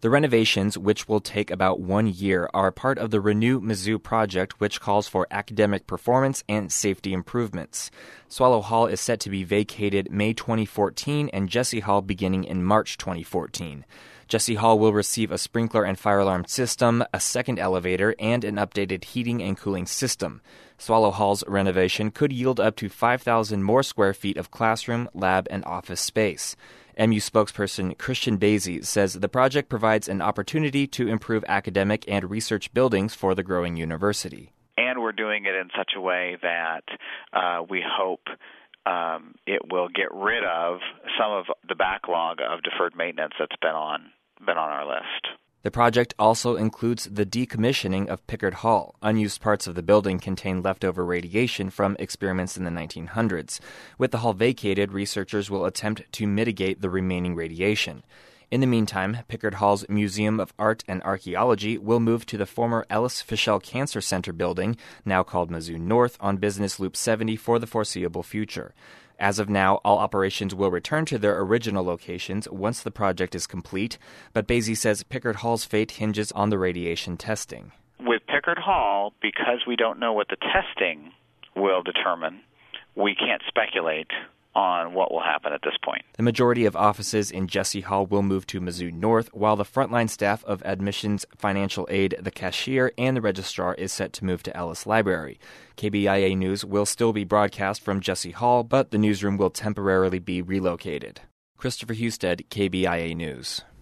The renovations, which will take about 1 year, are part of the Renew Mizzou project, which calls for academic performance and safety improvements. Swallow Hall is set to be vacated May 2014 and Jesse Hall beginning in March 2014. Jesse Hall will receive a sprinkler and fire alarm system, a second elevator, and an updated heating and cooling system. Swallow Hall's renovation could yield up to 5,000 more square feet of classroom, lab, and office space. MU spokesperson Christian Basie says the project provides an opportunity to improve academic and research buildings for the growing university. And we're doing it in such a way that we hope it will get rid of some of the backlog of deferred maintenance that's been on our list. The project also includes the decommissioning of Pickard Hall. Unused parts of the building contain leftover radiation from experiments in the 1900s. With the hall vacated, researchers will attempt to mitigate the remaining radiation. In the meantime, Pickard Hall's Museum of Art and Archaeology will move to the former Ellis Fischel Cancer Center building, now called Mizzou North, on Business Loop 70 for the foreseeable future. As of now, all operations will return to their original locations once the project is complete, but Basie says Pickard Hall's fate hinges on the radiation testing. With Pickard Hall, because we don't know what the testing will determine, we can't speculate on what will happen at this point. The majority of offices in Jesse Hall will move to Mizzou North, while the frontline staff of admissions, financial aid, the cashier, and the registrar is set to move to Ellis Library. KBIA News will still be broadcast from Jesse Hall, but the newsroom will temporarily be relocated. Christopher Husted, KBIA News.